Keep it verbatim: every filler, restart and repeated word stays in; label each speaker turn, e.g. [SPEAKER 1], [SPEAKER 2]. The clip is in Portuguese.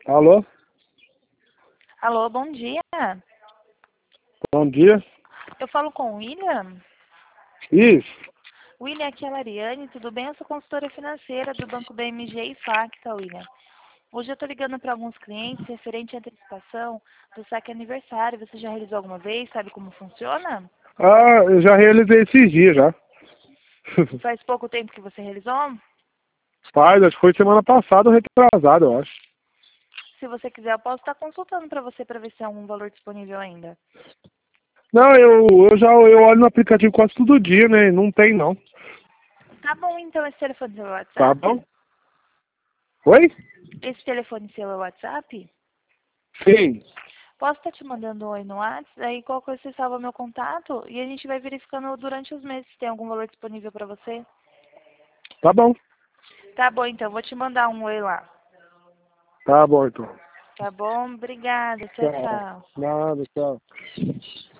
[SPEAKER 1] Alô?
[SPEAKER 2] Alô, bom dia.
[SPEAKER 1] Bom dia.
[SPEAKER 2] Eu falo com o William.
[SPEAKER 1] Isso.
[SPEAKER 2] William, aqui é a Lariane, tudo bem? Eu sou consultora financeira do Banco B M G e Facta, William. Hoje eu estou ligando para alguns clientes referente à antecipação do saque aniversário. Você já realizou alguma vez? Sabe como funciona?
[SPEAKER 1] Ah, eu já realizei esses dias já.
[SPEAKER 2] Faz pouco tempo que você realizou?
[SPEAKER 1] Faz, acho que foi semana passada ou retrasada, eu acho.
[SPEAKER 2] Se você quiser, eu posso estar consultando para você para ver se tem algum valor disponível ainda.
[SPEAKER 1] Não, eu, eu já eu olho no aplicativo quase todo dia, né? Não tem não.
[SPEAKER 2] Tá bom, então, esse telefone seu é o
[SPEAKER 1] Tá
[SPEAKER 2] WhatsApp?
[SPEAKER 1] bom? Oi?
[SPEAKER 2] Esse telefone seu é o WhatsApp?
[SPEAKER 1] Sim.
[SPEAKER 2] Posso estar te mandando um oi no WhatsApp, aí qualquer coisa você salva meu contato e a gente vai verificando durante os meses se tem algum valor disponível para você.
[SPEAKER 1] Tá bom.
[SPEAKER 2] Tá bom, então, vou te mandar um oi lá.
[SPEAKER 1] Tá bom, então.
[SPEAKER 2] Tá bom? Obrigada. Tchau,
[SPEAKER 1] Tchau.
[SPEAKER 2] tchau.
[SPEAKER 1] Nada, tchau.